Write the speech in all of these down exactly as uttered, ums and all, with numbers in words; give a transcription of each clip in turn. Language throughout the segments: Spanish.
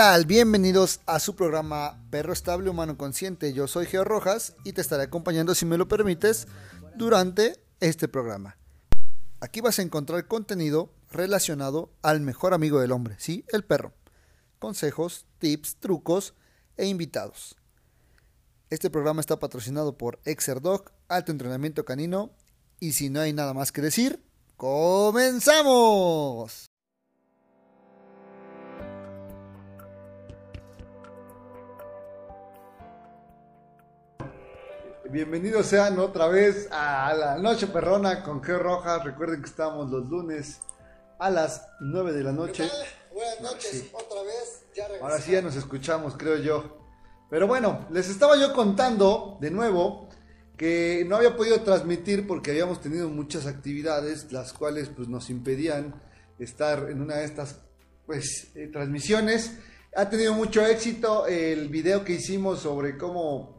tal? Bienvenidos a su programa Perro Estable Humano Consciente. Yo soy Geo Rojas y te estaré acompañando, si me lo permites, durante este programa. Aquí vas a encontrar contenido relacionado al mejor amigo del hombre, ¿sí? El perro. Consejos, tips, trucos e invitados. Este programa está patrocinado por Exerdog, Alto Entrenamiento Canino. Y si no hay nada más que decir, ¡comenzamos! Bienvenidos sean otra vez a la Noche Perrona con Geo Rojas. Recuerden que estamos los lunes a las nueve de la noche. ¿Qué tal? Buenas noches, sí. Otra vez, ya regresamos. Ahora sí ya nos escuchamos, creo yo. Pero bueno, les estaba yo contando de nuevo que no había podido transmitir porque habíamos tenido muchas actividades, las cuales pues nos impedían estar en una de estas pues eh, transmisiones. Ha tenido mucho éxito el video que hicimos sobre cómo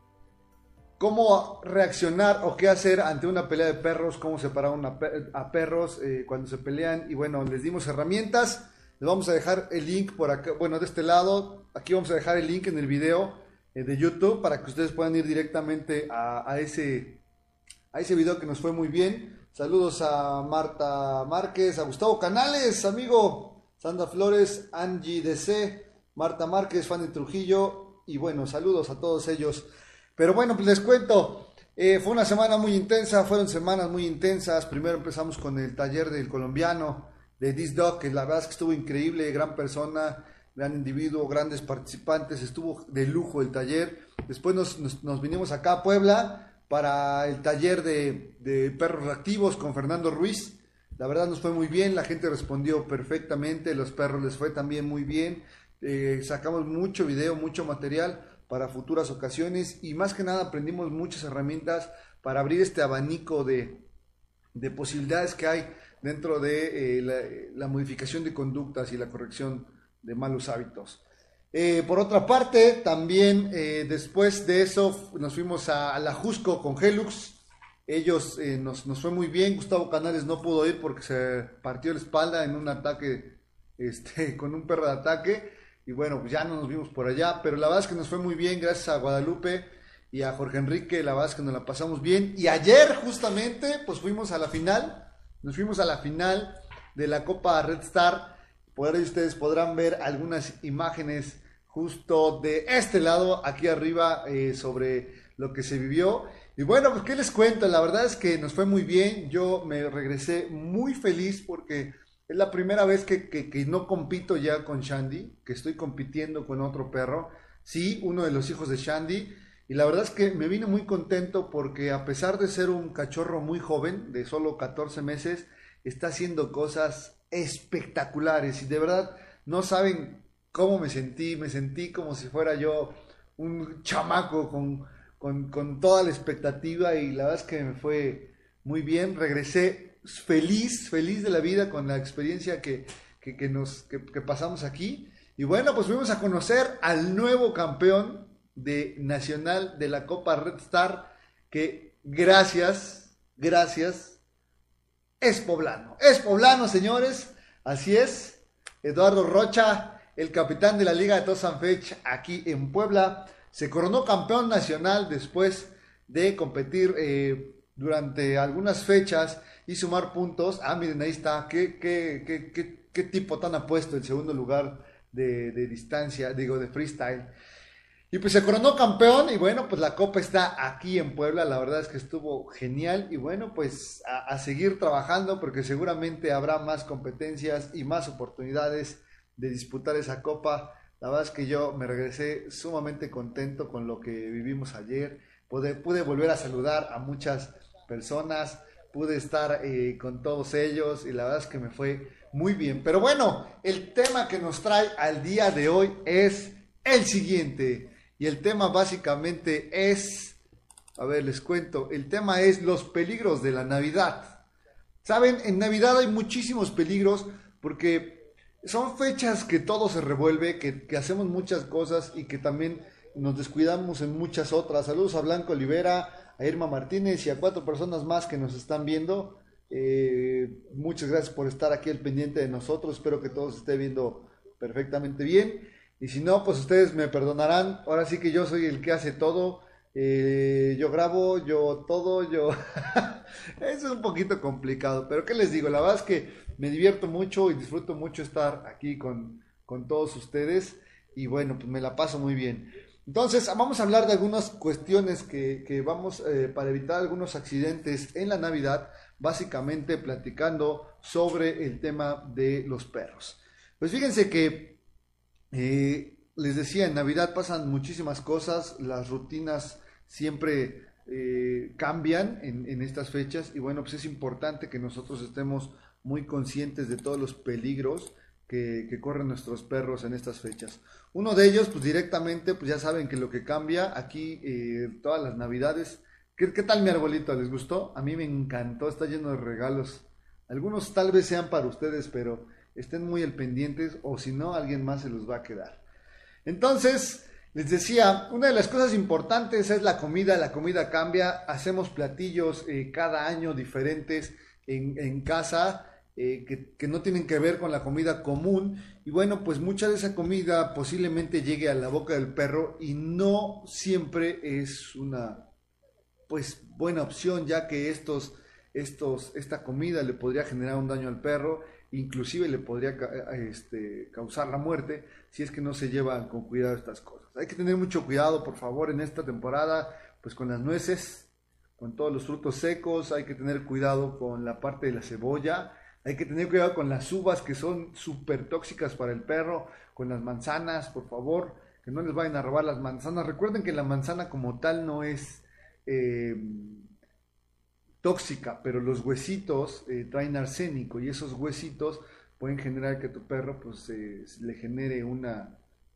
cómo reaccionar o qué hacer ante una pelea de perros, cómo separar una pe- a perros eh, cuando se pelean. Y bueno, les dimos herramientas. Les vamos a dejar el link por acá, bueno, de este lado. Aquí vamos a dejar el link en el video eh, de YouTube para que ustedes puedan ir directamente a, a, ese, a ese video que nos fue muy bien. Saludos a Marta Márquez, a Gustavo Canales, amigo, Sandra Flores, Angie D C, Marta Márquez, Fanny Trujillo. Y bueno, saludos a todos ellos. Pero bueno, pues les cuento, eh, fue una semana muy intensa, fueron semanas muy intensas. Primero empezamos con el taller del colombiano, de This Dog, que la verdad es que estuvo increíble, gran persona, gran individuo, grandes participantes, estuvo de lujo el taller. Después nos, nos, nos vinimos acá a Puebla para el taller de, de perros reactivos con Fernando Ruiz. La verdad nos fue muy bien, la gente respondió perfectamente, los perros les fue también muy bien. Eh, sacamos mucho video, mucho material para futuras ocasiones y más que nada aprendimos muchas herramientas para abrir este abanico de, de posibilidades que hay dentro de eh, la, la modificación de conductas y la corrección de malos hábitos. Eh, por otra parte, también eh, después de eso nos fuimos a, a la Jusco con Helux. Ellos eh, nos, nos fue muy bien. Gustavo Canales no pudo ir porque se partió la espalda en un ataque este, con un perro de ataque. Y bueno, pues ya no nos vimos por allá, pero la verdad es que nos fue muy bien, gracias a Guadalupe y a Jorge Enrique, la verdad es que nos la pasamos bien. Y ayer justamente, pues fuimos a la final, nos fuimos a la final de la Copa Red Star. Por ahí ustedes podrán ver algunas imágenes justo de este lado, aquí arriba, eh, sobre lo que se vivió. Y bueno, pues qué les cuento, la verdad es que nos fue muy bien, yo me regresé muy feliz porque es la primera vez que, que, que no compito ya con Shandy, que estoy compitiendo con otro perro. Sí, uno de los hijos de Shandy. Y la verdad es que me vine muy contento porque a pesar de ser un cachorro muy joven, de solo catorce meses, está haciendo cosas espectaculares. Y de verdad no saben cómo me sentí. Me sentí como si fuera yo un chamaco con, con, con toda la expectativa. Y la verdad es que me fue muy bien. Regresé feliz, feliz de la vida con la experiencia que, que, que nos, que, que pasamos aquí. Y bueno, pues fuimos a conocer al nuevo campeón de nacional de la Copa Red Star, que gracias, gracias, es poblano. Es poblano, señores, así es. Eduardo Rocha, el capitán de la Liga de Tosanfech aquí en Puebla, se coronó campeón nacional después de competir eh, durante algunas fechas y sumar puntos. Ah, miren, ahí está, qué, qué, qué, qué, qué tipo tan apuesto el segundo lugar de, de distancia, digo, de freestyle. Y pues se coronó campeón y bueno, pues la copa está aquí en Puebla, la verdad es que estuvo genial y bueno, pues a, a seguir trabajando porque seguramente habrá más competencias y más oportunidades de disputar esa copa. La verdad es que yo me regresé sumamente contento con lo que vivimos ayer, pude, pude volver a saludar a muchas personas, pude estar eh, con todos ellos y la verdad es que me fue muy bien. Pero bueno, el tema que nos trae al día de hoy es el siguiente. Y el tema básicamente es, a ver, les cuento, el tema es los peligros de la Navidad. Saben, en Navidad hay muchísimos peligros porque son fechas que todo se revuelve, que, que hacemos muchas cosas y que también nos descuidamos en muchas otras. Saludos a Blanco Olivera, a Irma Martínez y a cuatro personas más que nos están viendo. Eh, muchas gracias por estar aquí al pendiente de nosotros. Espero que todo se esté viendo perfectamente bien. Y si no, pues ustedes me perdonarán. Ahora sí que yo soy el que hace todo. Eh, yo grabo, yo todo, yo... Eso es un poquito complicado, pero ¿qué les digo? La verdad es que me divierto mucho y disfruto mucho estar aquí con, con todos ustedes y bueno, pues me la paso muy bien. Entonces, vamos a hablar de algunas cuestiones que, que vamos eh, para evitar algunos accidentes en la Navidad, básicamente platicando sobre el tema de los perros. Pues fíjense que eh, les decía, en Navidad pasan muchísimas cosas, las rutinas siempre eh, cambian en, en estas fechas y bueno, pues es importante que nosotros estemos muy conscientes de todos los peligros que, que corren nuestros perros en estas fechas. Uno de ellos, pues directamente, pues ya saben que lo que cambia aquí eh, todas las Navidades. ¿Qué, ¿Qué tal mi arbolito? ¿Les gustó? A mí me encantó, está lleno de regalos. Algunos tal vez sean para ustedes, pero estén muy al pendientes o si no, alguien más se los va a quedar. Entonces, les decía, una de las cosas importantes es la comida, la comida cambia, hacemos platillos eh, cada año diferentes en, en casa eh, que, que no tienen que ver con la comida común y bueno, pues mucha de esa comida posiblemente llegue a la boca del perro y no siempre es una pues buena opción ya que estos, estos, esta comida le podría generar un daño al perro, inclusive le podría este, causar la muerte si es que no se llevan con cuidado estas cosas. Hay que tener mucho cuidado, por favor, en esta temporada, pues con las nueces, con todos los frutos secos, hay que tener cuidado con la parte de la cebolla, hay que tener cuidado con las uvas que son súper tóxicas para el perro, con las manzanas, por favor, que no les vayan a robar las manzanas. Recuerden que la manzana como tal no es eh, tóxica, pero los huesitos eh, traen arsénico y esos huesitos pueden generar que tu perro pues eh, le genere una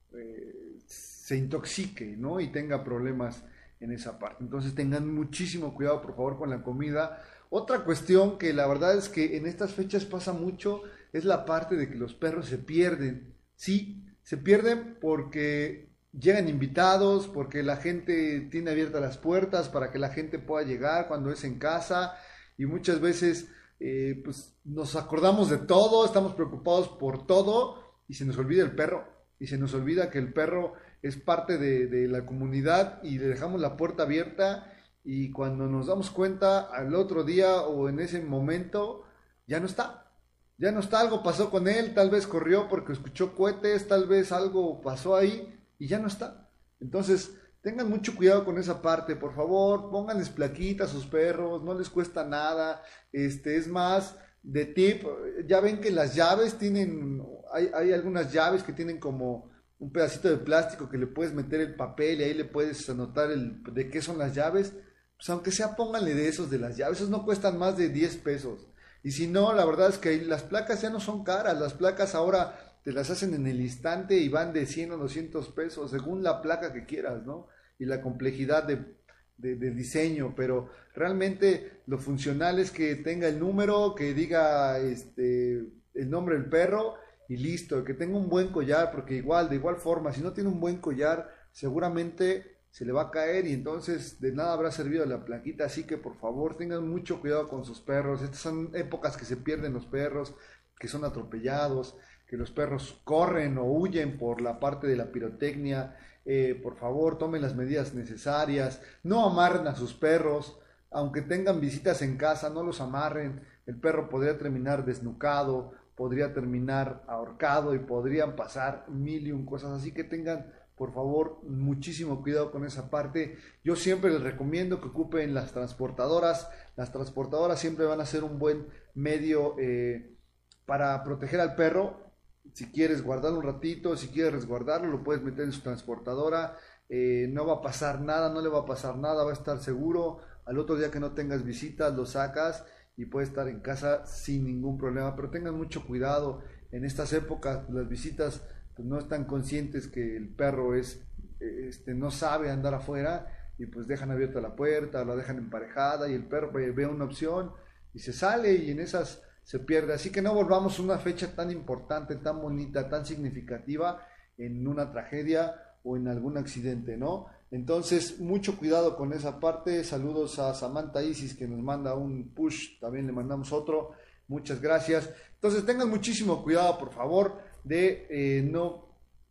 eh, se intoxique, ¿no? Y tenga problemas en esa parte. Entonces tengan muchísimo cuidado, por favor, con la comida. Otra cuestión que la verdad es que en estas fechas pasa mucho es la parte de que los perros se pierden. Sí, se pierden porque llegan invitados, porque la gente tiene abiertas las puertas para que la gente pueda llegar cuando es en casa y muchas veces eh, pues nos acordamos de todo, estamos preocupados por todo y se nos olvida el perro y se nos olvida que el perro es parte de, de la comunidad y le dejamos la puerta abierta y cuando nos damos cuenta al otro día o en ese momento ya no está. Ya no está, algo pasó con él, tal vez corrió porque escuchó cohetes, tal vez algo pasó ahí y ya no está. Entonces, tengan mucho cuidado con esa parte, por favor, pónganles plaquitas a sus perros, no les cuesta nada. Este, es más, de tip, ya ven que las llaves tienen, hay, hay algunas llaves que tienen como un pedacito de plástico que le puedes meter el papel y ahí le puedes anotar el, de qué son las llaves. Pues aunque sea, pónganle de esos de las llaves, esos no cuestan más de diez pesos. Y si no, la verdad es que las placas ya no son caras, las placas ahora te las hacen en el instante y van de cien a doscientos pesos, según la placa que quieras, ¿no? Y la complejidad de, de, de diseño, pero realmente lo funcional es que tenga el número, que diga este, el nombre del perro y listo, que tenga un buen collar, porque igual, de igual forma, si no tiene un buen collar, seguramente se le va a caer y entonces de nada habrá servido la plaquita, así que por favor tengan mucho cuidado con sus perros. Estas son épocas que se pierden los perros, que son atropellados, que los perros corren o huyen por la parte de la pirotecnia. Eh, por favor tomen las medidas necesarias, no amarren a sus perros, aunque tengan visitas en casa, no los amarren, el perro podría terminar desnucado, podría terminar ahorcado y podrían pasar mil y un cosas, así que tengan por favor, muchísimo cuidado con esa parte. Yo siempre les recomiendo que ocupen las transportadoras. Las transportadoras siempre van a ser un buen medio eh, para proteger al perro. Si quieres guardarlo un ratito, si quieres resguardarlo, lo puedes meter en su transportadora. Eh, no va a pasar nada, no le va a pasar nada, va a estar seguro. Al otro día que no tengas visitas, lo sacas y puede estar en casa sin ningún problema. Pero tengan mucho cuidado en estas épocas, las visitas pues no están conscientes que el perro es, este, no sabe andar afuera y pues dejan abierta la puerta, la dejan emparejada y el perro ve una opción y se sale y en esas se pierde. Así que no volvamos una fecha tan importante, tan bonita, tan significativa en una tragedia o en algún accidente, ¿no? Entonces, mucho cuidado con esa parte. Saludos a Samantha Isis que nos manda un push, también le mandamos otro. Muchas gracias. Entonces, tengan muchísimo cuidado, por favor, de eh, no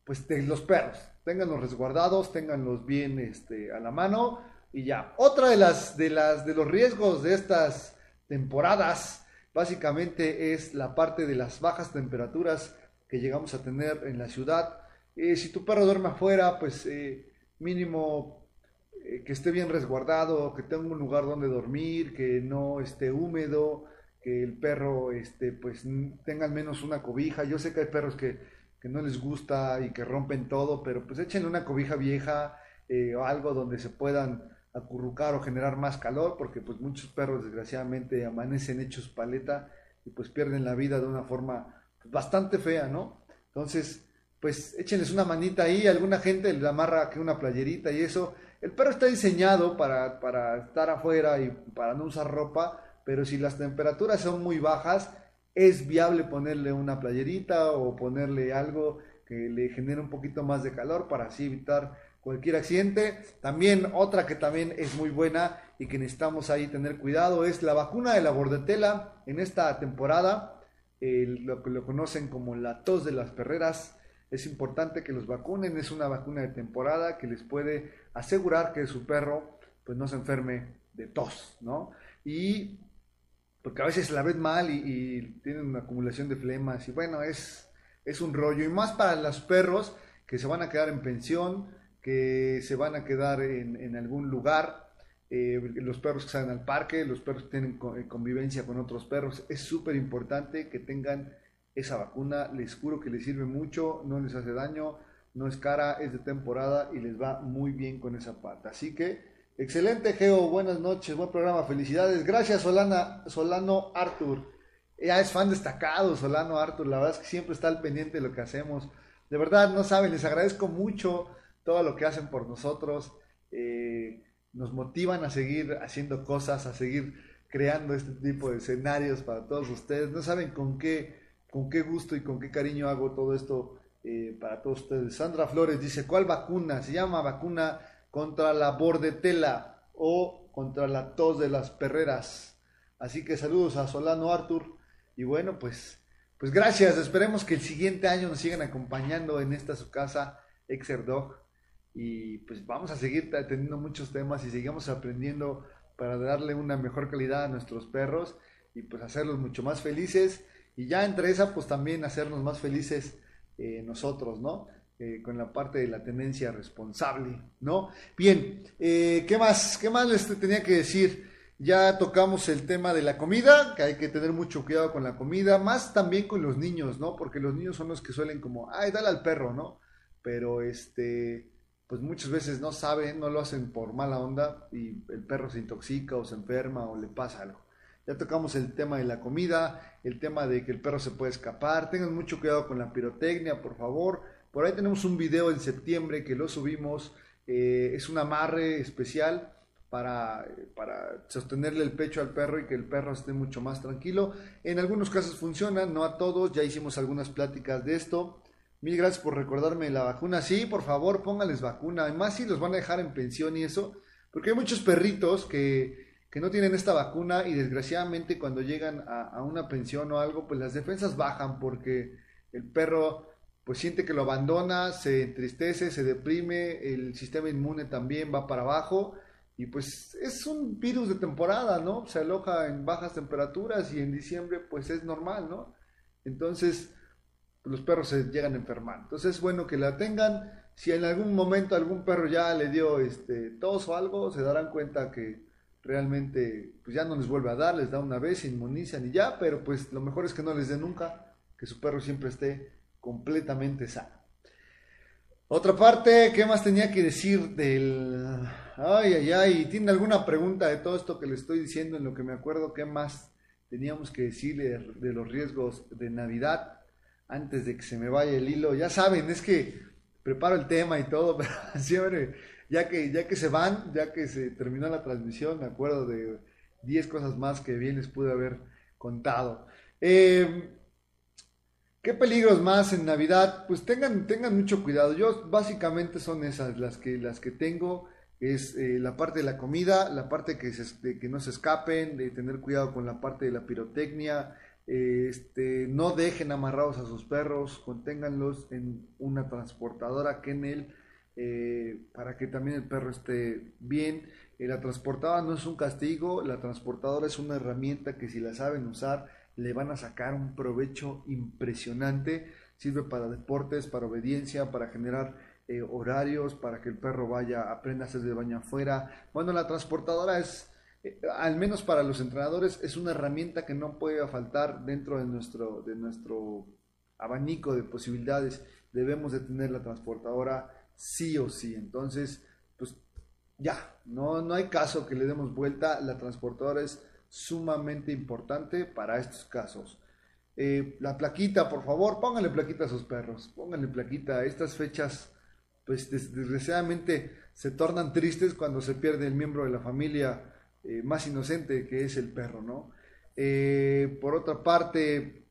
pues de los perros, ténganlos resguardados, ténganlos bien este, a la mano y ya. Otra de las de las de los riesgos de estas temporadas básicamente es la parte de las bajas temperaturas que llegamos a tener en la ciudad. Eh, si tu perro duerme afuera, pues eh, mínimo eh, que esté bien resguardado, que tenga un lugar donde dormir, que no esté húmedo, que el perro este, pues tenga al menos una cobija. Yo sé que hay perros que, que no les gusta y que rompen todo, pero pues échenle una cobija vieja eh, o algo donde se puedan acurrucar o generar más calor, porque pues muchos perros desgraciadamente amanecen hechos paleta y pues pierden la vida de una forma pues, bastante fea, ¿no? Entonces, pues échenles una manita ahí, alguna gente le amarra que una playerita y eso. El perro está diseñado para, para estar afuera y para no usar ropa, pero si las temperaturas son muy bajas, es viable ponerle una playerita o ponerle algo que le genere un poquito más de calor para así evitar cualquier accidente. También otra que también es muy buena y que necesitamos ahí tener cuidado es la vacuna de la bordetela en esta temporada, eh, lo que lo conocen como la tos de las perreras. Es importante que los vacunen, es una vacuna de temporada que les puede asegurar que su perro pues no se enferme de tos, ¿no? Y porque a veces la ven mal y, y tienen una acumulación de flemas y bueno, es, es un rollo. Y más para los perros que se van a quedar en pensión, que se van a quedar en, en algún lugar, eh, los perros que salen al parque, los perros que tienen convivencia con otros perros, es súper importante que tengan esa vacuna. Les juro que les sirve mucho, no les hace daño, no es cara, es de temporada y les va muy bien con esa parte. Así que, excelente, Geo, buenas noches, buen programa, felicidades. Gracias, Solana, Solano Arthur. Ya es fan destacado, Solano Arthur, la verdad es que siempre está al pendiente de lo que hacemos. De verdad, no saben, les agradezco mucho todo lo que hacen por nosotros. Eh, nos motivan a seguir haciendo cosas, a seguir creando este tipo de escenarios para todos ustedes. No saben con qué, con qué gusto y con qué cariño hago todo esto eh, para todos ustedes. Sandra Flores dice, ¿cuál vacuna? Se llama vacuna contra la bordetela o contra la tos de las perreras. Así que saludos a Solano Arthur. Y bueno, pues, pues gracias. Esperemos que el siguiente año nos sigan acompañando en esta su casa, Exerdog. Y pues vamos a seguir teniendo muchos temas y seguimos aprendiendo para darle una mejor calidad a nuestros perros y pues hacerlos mucho más felices. Y ya entre esa, pues también hacernos más felices eh, nosotros, ¿no? Eh, con la parte de la tenencia responsable, ¿no? Bien, eh, ¿qué más? ¿Qué más les tenía que decir? Ya tocamos el tema de la comida, que hay que tener mucho cuidado con la comida, más también con los niños, ¿no? Porque los niños son los que suelen como, ay, dale al perro, ¿no? Pero este, pues muchas veces no saben, no lo hacen por mala onda y el perro se intoxica o se enferma o le pasa algo. Ya tocamos el tema de la comida, el tema de que el perro se puede escapar. Tengan mucho cuidado con la pirotecnia, por favor. Por ahí tenemos un video en septiembre que lo subimos. Eh, es un amarre especial para, para sostenerle el pecho al perro y que el perro esté mucho más tranquilo. En algunos casos funciona, no a todos. Ya hicimos algunas pláticas de esto. Mil gracias por recordarme la vacuna. Sí, por favor, póngales vacuna. Además, si los van a dejar en pensión y eso. Porque hay muchos perritos que... que no tienen esta vacuna y desgraciadamente cuando llegan a, a una pensión o algo, pues las defensas bajan porque el perro pues siente que lo abandona, se entristece, se deprime, el sistema inmune también va para abajo y pues es un virus de temporada, ¿no? Se aloja en bajas temperaturas y en diciembre pues es normal, ¿no? Entonces pues, los perros se llegan a enfermar. Entonces es bueno que la tengan. Si en algún momento algún perro ya le dio este, tos o algo, se darán cuenta que realmente pues ya no les vuelve a dar, les da una vez, se inmunizan y ya, pero pues lo mejor es que no les dé nunca, que su perro siempre esté completamente sano. Otra parte, ¿qué más tenía que decir del... Ay, ay, ay, ¿tiene alguna pregunta de todo esto que le estoy diciendo? En lo que me acuerdo, ¿qué más teníamos que decirle de los riesgos de Navidad antes de que se me vaya el hilo? Ya saben, es que preparo el tema y todo, pero siempre... Ya que, ya que se van, ya que se terminó la transmisión, me acuerdo de diez cosas más que bien les pude haber contado. Eh, ¿Qué peligros más en Navidad? Pues tengan, tengan mucho cuidado. Yo básicamente son esas las que, las que tengo. Es eh, la parte de la comida, la parte que, se, de que no se escapen, de tener cuidado con la parte de la pirotecnia, Este, no dejen amarrados a sus perros, conténganlos en una transportadora kennel, eh, para que también el perro esté bien. Eh, la transportadora no es un castigo, la transportadora es una herramienta que si la saben usar le van a sacar un provecho impresionante. Sirve para deportes, para obediencia, para generar eh, horarios, para que el perro vaya, aprenda a hacer de baño afuera. Bueno, la transportadora es, eh, al menos para los entrenadores, es una herramienta que no puede faltar dentro de nuestro, de nuestro abanico de posibilidades. Debemos de tener la transportadora sí o sí. Entonces, pues ya, no, no hay caso que le demos vuelta. La transportadora es sumamente importante para estos casos. Eh, la plaquita, por favor, pónganle plaquita a sus perros, pónganle plaquita. Estas fechas, pues des desgraciadamente se tornan tristes cuando se pierde el miembro de la familia eh, más inocente, que es el perro, ¿no? Eh, por otra parte,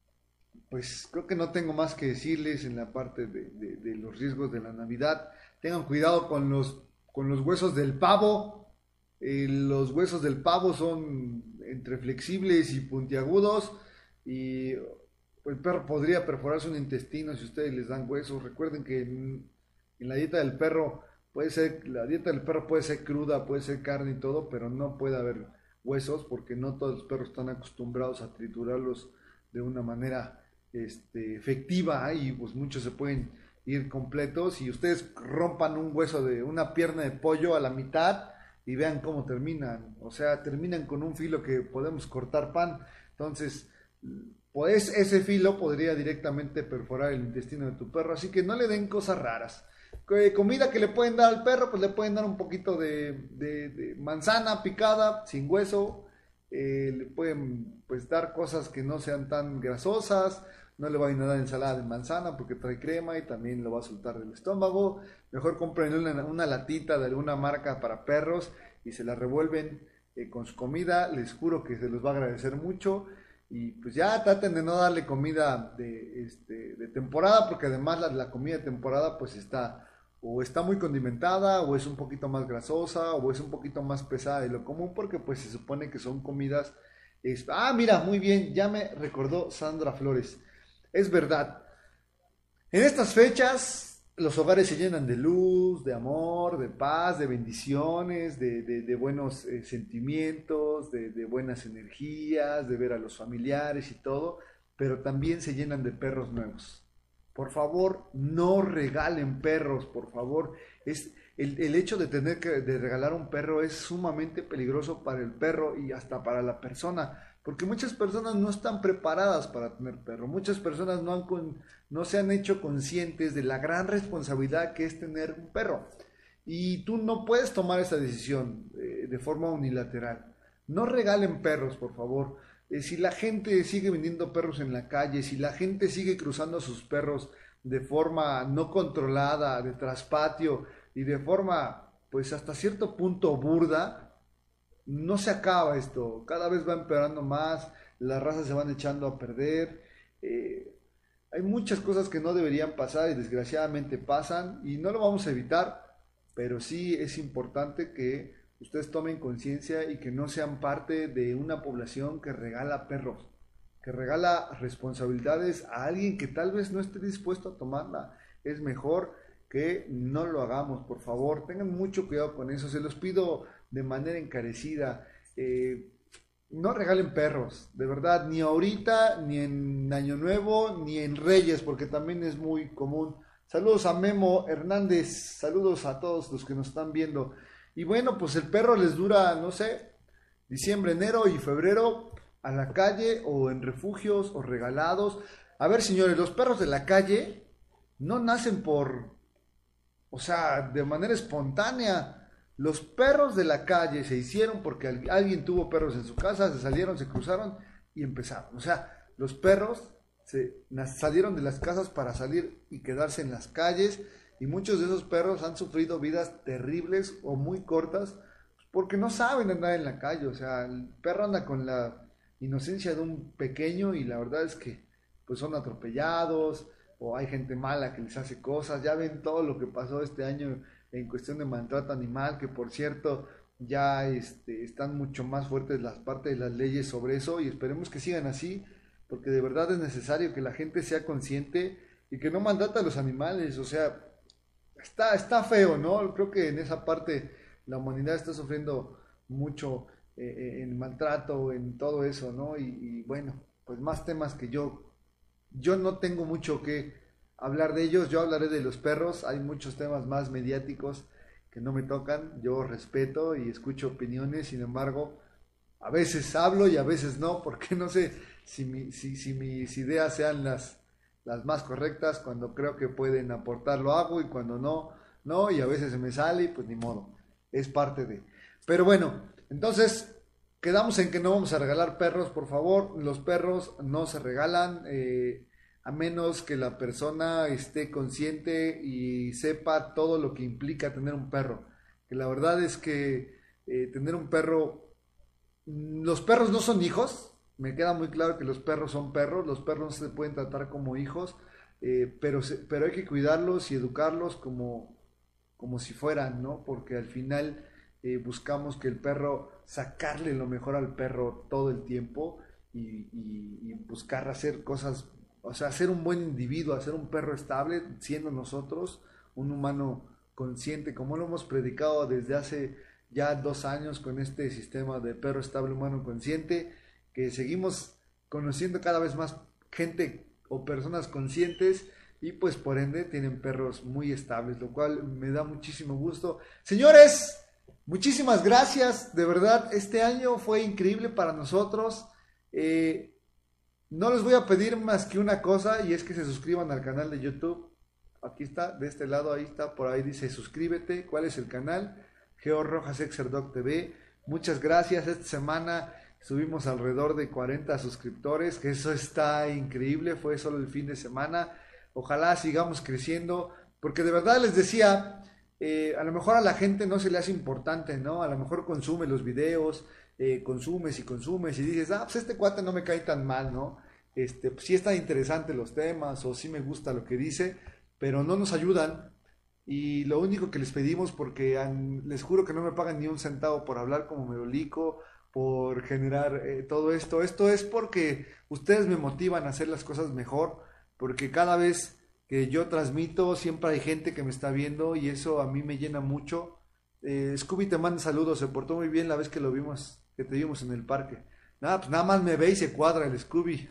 pues creo que no tengo más que decirles en la parte de, de, de los riesgos de la Navidad. Tengan cuidado con los, con los huesos del pavo. Eh, los huesos del pavo son entre flexibles y puntiagudos, y el perro podría perforarse un intestino si ustedes les dan huesos. Recuerden que en, en la dieta del perro puede ser, la dieta del perro puede ser cruda, puede ser carne y todo, pero no puede haber huesos porque no todos los perros están acostumbrados a triturarlos de una manera este, efectiva, y pues muchos se pueden ir completos y ustedes rompan un hueso de una pierna de pollo a la mitad y vean cómo terminan. O sea, terminan con un filo que podemos cortar pan. Entonces, pues ese filo podría directamente perforar el intestino de tu perro, así que no le den cosas raras. Comida que le pueden dar al perro, pues le pueden dar un poquito de, de, de manzana picada sin hueso. Eh, le pueden pues dar cosas que no sean tan grasosas. No le vayan a dar ensalada de manzana porque trae crema y también lo va a soltar del estómago. Mejor compren una, una latita de alguna marca para perros y se la revuelven eh, con su comida. Les juro que se los va a agradecer mucho. Y pues ya traten de no darle comida de, este, de temporada, porque además la, la comida de temporada pues está o está muy condimentada, o es un poquito más grasosa, o es un poquito más pesada de lo común, porque pues se supone que son comidas... Es, ah, mira, muy bien, ya me recordó Sandra Flores. Es verdad, en estas fechas los hogares se llenan de luz, de amor, de paz, de bendiciones, de, de, de buenos eh, sentimientos, de, de buenas energías, de ver a los familiares y todo, pero también se llenan de perros nuevos. Por favor, no regalen perros, por favor. Es, el, el hecho de tener que de regalar un perro es sumamente peligroso para el perro y hasta para la persona, porque muchas personas no están preparadas para tener perro. Muchas personas no, han con, no se han hecho conscientes de la gran responsabilidad que es tener un perro. Y tú no puedes tomar esa decisión eh, de forma unilateral. No regalen perros, por favor. Eh, si la gente sigue vendiendo perros en la calle, si la gente sigue cruzando a sus perros de forma no controlada, de traspatio y de forma, pues hasta cierto punto burda, no se acaba esto. Cada vez va empeorando más, las razas se van echando a perder. Eh, hay muchas cosas que no deberían pasar y desgraciadamente pasan y no lo vamos a evitar, pero sí es importante que ustedes tomen conciencia y que no sean parte de una población que regala perros, que regala responsabilidades a alguien que tal vez no esté dispuesto a tomarla. Es mejor que no lo hagamos, por favor. Tengan mucho cuidado con eso, se los pido de manera encarecida. Eh, no regalen perros, de verdad, ni ahorita, ni en Año Nuevo, ni en Reyes, porque también es muy común. Saludos a Memo Hernández, saludos a todos los que nos están viendo. Y bueno, pues el perro les dura, no sé, diciembre, enero y febrero a la calle o en refugios o regalados. A ver, señores, los perros de la calle no nacen por, o sea, de manera espontánea. Los perros de la calle se hicieron porque alguien tuvo perros en su casa, se salieron, se cruzaron y empezaron. O sea, los perros se salieron de las casas para salir y quedarse en las calles. Y muchos de esos perros han sufrido vidas terribles o muy cortas porque no saben andar en la calle. O sea, el perro anda con la inocencia de un pequeño y la verdad es que pues son atropellados o hay gente mala que les hace cosas. Ya ven todo lo que pasó este año en cuestión de maltrato animal, que por cierto ya este, están mucho más fuertes las partes de las leyes sobre eso y esperemos que sigan así. porque de verdad es necesario que la gente sea consciente y que no maltrate a los animales. O sea, está, está feo, ¿no? Creo que en esa parte la humanidad está sufriendo mucho eh, en maltrato, en todo eso, ¿no? Y, y bueno, pues más temas que yo, yo no tengo mucho que hablar de ellos. Yo hablaré de los perros. Hay muchos temas más mediáticos que no me tocan. Yo respeto y escucho opiniones, sin embargo, a veces hablo y a veces no, porque no sé si, mi, si, si mis ideas sean las, las más correctas. Cuando creo que pueden aportar lo hago, y cuando no, no, y a veces se me sale y pues ni modo, es parte de. Pero bueno, entonces quedamos en que no vamos a regalar perros, por favor. Los perros no se regalan, eh, a menos que la persona esté consciente y sepa todo lo que implica tener un perro. Que la verdad es que eh, tener un perro, los perros no son hijos. Me queda muy claro que los perros son perros, los perros no se pueden tratar como hijos, eh, pero, se, pero hay que cuidarlos y educarlos como, como si fueran, ¿no? Porque al final eh, buscamos que el perro, sacarle lo mejor al perro todo el tiempo, y, y, y buscar hacer cosas, o sea, ser un buen individuo, hacer un perro estable, siendo nosotros un humano consciente, como lo hemos predicado desde hace ya dos años con este sistema de perro estable humano consciente, que seguimos conociendo cada vez más gente o personas conscientes, y pues por ende tienen perros muy estables, lo cual me da muchísimo gusto. Señores, muchísimas gracias, de verdad, este año fue increíble para nosotros. Eh, no les voy a pedir más que una cosa, y es que se suscriban al canal de YouTube. Aquí está, de este lado, ahí está, por ahí dice suscríbete. ¿Cuál es el canal? Geo Rojas Exerdoc T V. Muchas gracias. Esta semana subimos alrededor de cuarenta suscriptores, que eso está increíble, fue solo el fin de semana. Ojalá sigamos creciendo, porque de verdad les decía, eh, a lo mejor a la gente no se le hace importante, ¿no? A lo mejor consume los videos, eh, consumes y consumes y dices, ah, pues este cuate no me cae tan mal, ¿no? Este, pues sí están interesantes los temas, o sí me gusta lo que dice, pero no nos ayudan. Y lo único que les pedimos, porque han, les juro que no me pagan ni un centavo por hablar como Merolico, por generar eh, todo esto, esto es porque ustedes me motivan a hacer las cosas mejor, porque cada vez que yo transmito siempre hay gente que me está viendo, y eso a mí me llena mucho. eh, Scooby te manda saludos, se portó muy bien la vez que lo vimos, que te vimos en el parque. Nada, pues nada más me ve y se cuadra el Scooby.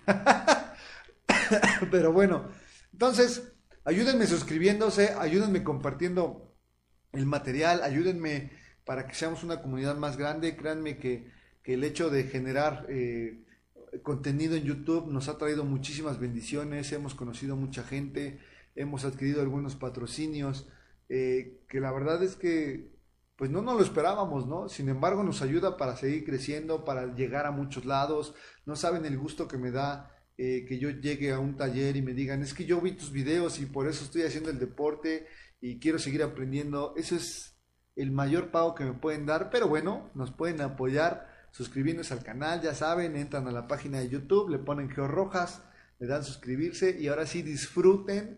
Pero bueno, entonces ayúdenme suscribiéndose, ayúdenme compartiendo el material, ayúdenme para que seamos una comunidad más grande. Créanme que, que el hecho de generar eh, contenido en YouTube nos ha traído muchísimas bendiciones. Hemos conocido mucha gente, hemos adquirido algunos patrocinios, eh, que la verdad es que pues no nos lo esperábamos, ¿no? Sin embargo nos ayuda para seguir creciendo, para llegar a muchos lados. No saben el gusto que me da eh, que yo llegue a un taller y me digan, es que yo vi tus videos y por eso estoy haciendo el deporte y quiero seguir aprendiendo. Eso es el mayor pago que me pueden dar, pero bueno, nos pueden apoyar suscribiéndose al canal, ya saben, entran a la página de YouTube, le ponen Geo Rojas, le dan suscribirse, y ahora sí disfruten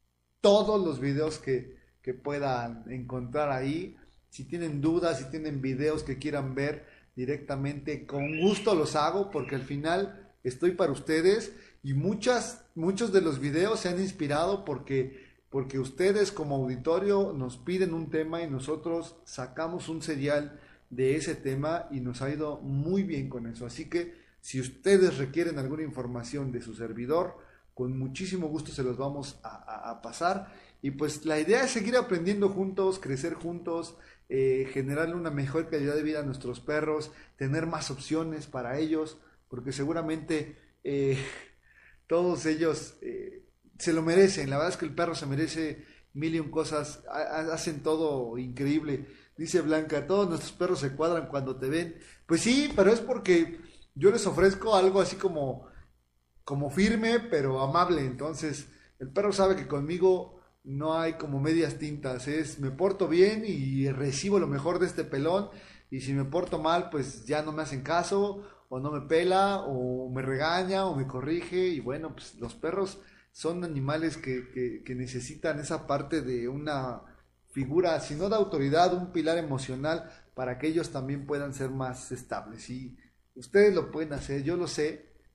todos los videos que, que puedan encontrar ahí. Si tienen dudas, si tienen videos que quieran ver directamente, con gusto los hago, porque al final estoy para ustedes, y muchas, muchos de los videos se han inspirado porque, porque ustedes como auditorio nos piden un tema y nosotros sacamos un serial de ese tema y nos ha ido muy bien con eso. Así que si ustedes requieren alguna información de su servidor, con muchísimo gusto se los vamos a, a, a pasar. Y pues la idea es seguir aprendiendo juntos, crecer juntos, eh, generarle una mejor calidad de vida a nuestros perros, tener más opciones para ellos, porque seguramente eh, todos ellos eh, se lo merecen. La verdad es que el perro se merece mil y un cosas, hacen todo increíble. Dice Blanca, todos nuestros perros se cuadran cuando te ven. Pues sí, pero es porque yo les ofrezco algo así como, como firme, pero amable. Entonces, el perro sabe que conmigo no hay como medias tintas. Es, me porto bien y recibo lo mejor de este pelón. Y si me porto mal, pues ya no me hacen caso, o no me pela, o me regaña, o me corrige. Y bueno, pues los perros son animales que, que, que necesitan esa parte de una figura, si no de autoridad, un pilar emocional, para que ellos también puedan ser más estables. Y ustedes lo pueden hacer, yo lo sé,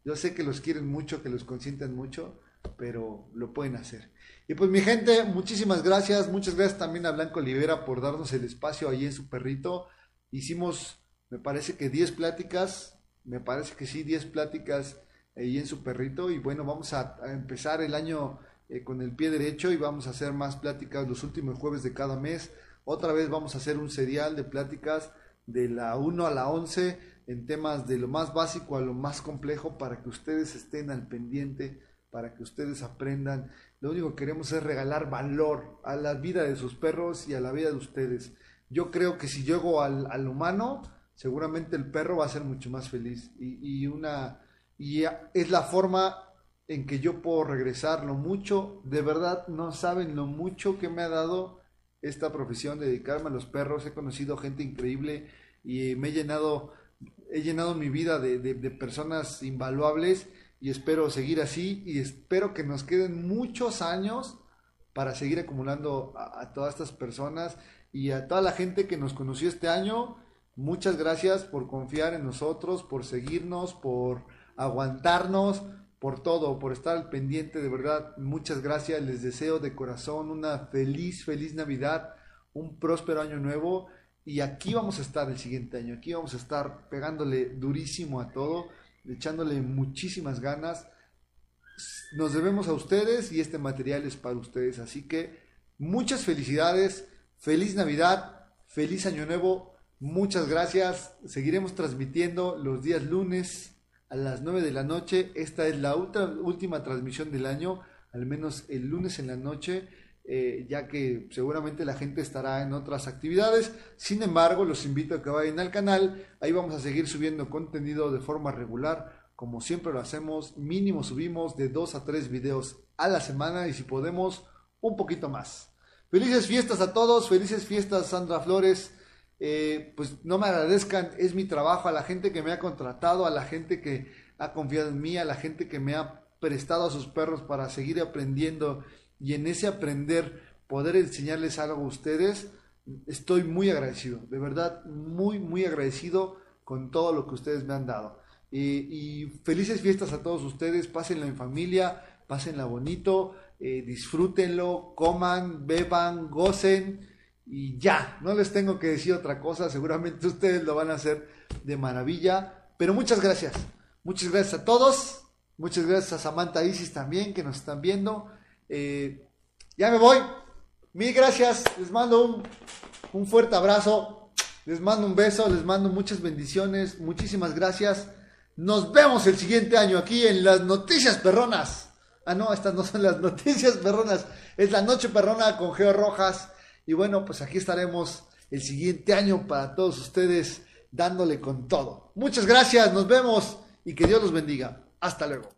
Yo sé que los quieren mucho, que los consienten mucho, pero lo pueden hacer. Y pues mi gente, muchísimas gracias. Muchas gracias también a Blanco Olivera por darnos el espacio ahí en su perrito. Hicimos, me parece que diez pláticas, me parece que sí, diez pláticas ahí en su perrito. Y bueno, vamos a, a empezar el año eh, con el pie derecho y vamos a hacer más pláticas los últimos jueves de cada mes. Otra vez vamos a hacer un serial de pláticas de la uno a la once en temas de lo más básico a lo más complejo para que ustedes estén al pendiente, para que ustedes aprendan. Lo único que queremos es regalar valor a la vida de sus perros y a la vida de ustedes. Yo creo que si llego al, al humano, seguramente el perro va a ser mucho más feliz. Y, y, una, y es la forma en que yo puedo regresar lo mucho. De verdad, no saben lo mucho que me ha dado esta profesión, dedicarme a los perros. He conocido gente increíble y me he llenado, he llenado mi vida de, de, de personas invaluables. Y espero seguir así y espero que nos queden muchos años para seguir acumulando a, a todas estas personas y a toda la gente que nos conoció este año. Muchas gracias por confiar en nosotros, por seguirnos, por aguantarnos, por todo, por estar al pendiente. De verdad, muchas gracias. Les deseo de corazón una feliz, feliz Navidad, un próspero año nuevo. Y aquí vamos a estar el siguiente año. Aquí vamos a estar pegándole durísimo a todo, echándole muchísimas ganas. Nos debemos a ustedes y este material es para ustedes, así que muchas felicidades, feliz Navidad, feliz Año Nuevo, muchas gracias. Seguiremos transmitiendo los días lunes a las nueve de la noche. Esta es la ultra, última transmisión del año, al menos el lunes en la noche, eh, ya que seguramente la gente estará en otras actividades. Sin embargo, los invito a que vayan al canal. Ahí vamos a seguir subiendo contenido de forma regular, como siempre lo hacemos. Mínimo subimos de dos a tres videos a la semana y si podemos un poquito más. Felices fiestas a todos, felices fiestas Sandra Flores. Eh, pues no me agradezcan, es mi trabajo. A la gente que me ha contratado, a la gente que ha confiado en mí, a la gente que me ha prestado a sus perros para seguir aprendiendo y en ese aprender poder enseñarles algo a ustedes. Estoy muy agradecido, de verdad, muy, muy agradecido con todo lo que ustedes me han dado. Eh, y felices fiestas a todos ustedes, pásenla en familia, pásenla bonito, eh, disfrútenlo, coman, beban, gocen y ya, no les tengo que decir otra cosa, seguramente ustedes lo van a hacer de maravilla, pero muchas gracias, muchas gracias a todos, muchas gracias a Samantha Isis también que nos están viendo. Eh, ya me voy, mil gracias, les mando un, un fuerte abrazo, les mando un beso, les mando muchas bendiciones, muchísimas gracias. Nos vemos el siguiente año aquí en las Noticias Perronas. Ah, no, estas no son las Noticias Perronas, es la Noche Perrona con Geo Rojas. Y bueno, pues aquí estaremos el siguiente año para todos ustedes dándole con todo. Muchas gracias, nos vemos y que Dios los bendiga. Hasta luego.